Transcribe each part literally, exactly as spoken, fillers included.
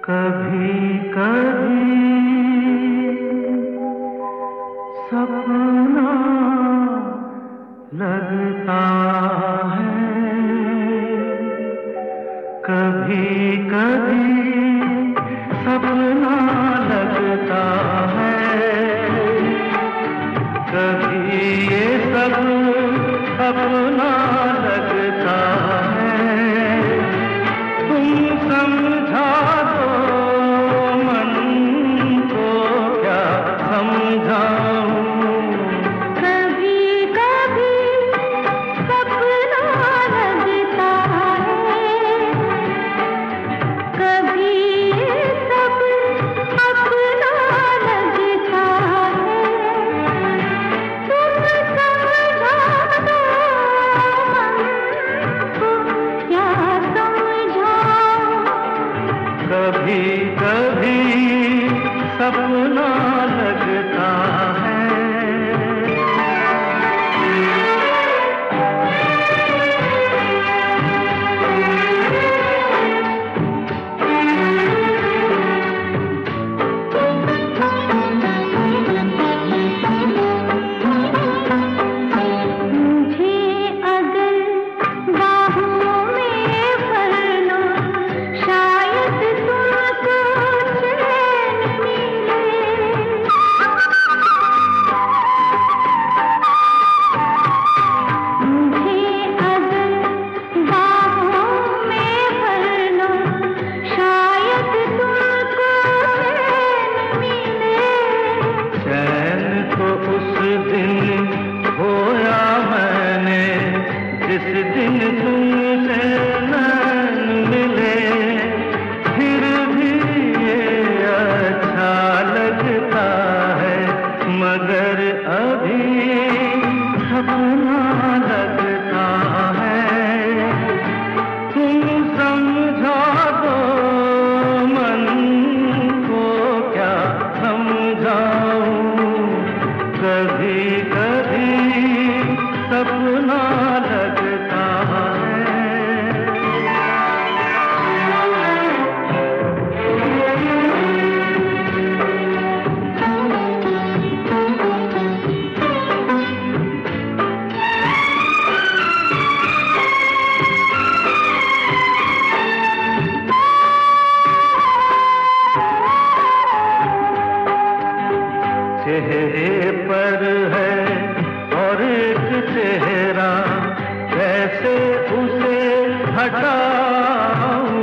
कभी कभी सपना लगता है, कभी कभी सपना लगता है, कभी ये सब अपना लगता है। तुम समझा दो मन को, क्या समझाऊं। कभी कभी सपना लगता है, कभी ये सब अपना लगता है। तुम समझा दो मन को, क्या समझाऊं। कभी कभी सपना लगता है। मुझे अगर बाहों में भर लो, शायद तुमको चैन मिले। मुझे अगर बाहों में भर लो, शायद तुमको चैन मिले। चैन तो उस दिन खोया मैंने, जिस दिन तुमसे नैन मिले। फिर भी ये अच्छा लगता है, मगर अभी सपना लगता है। तुम समझा दो मन को, क्या समझाऊं। कभी कभी सपना लगता है। चेहरे पर है और एक चेहरा, कैसे उसे हटाऊं।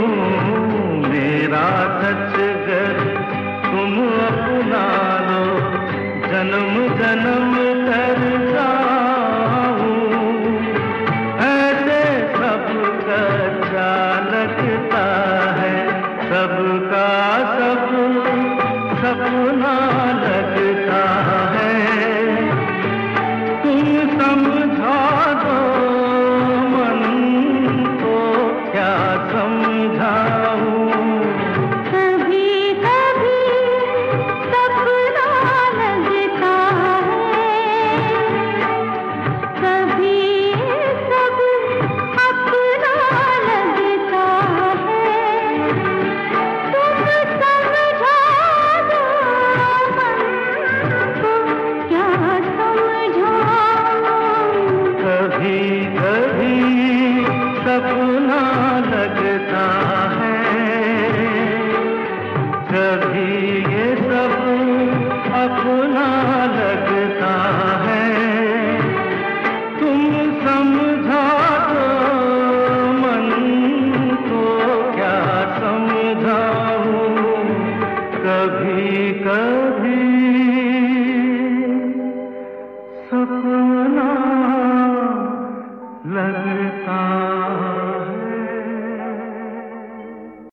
मेरा सच गर तुम अपना लो, जन्म जन्म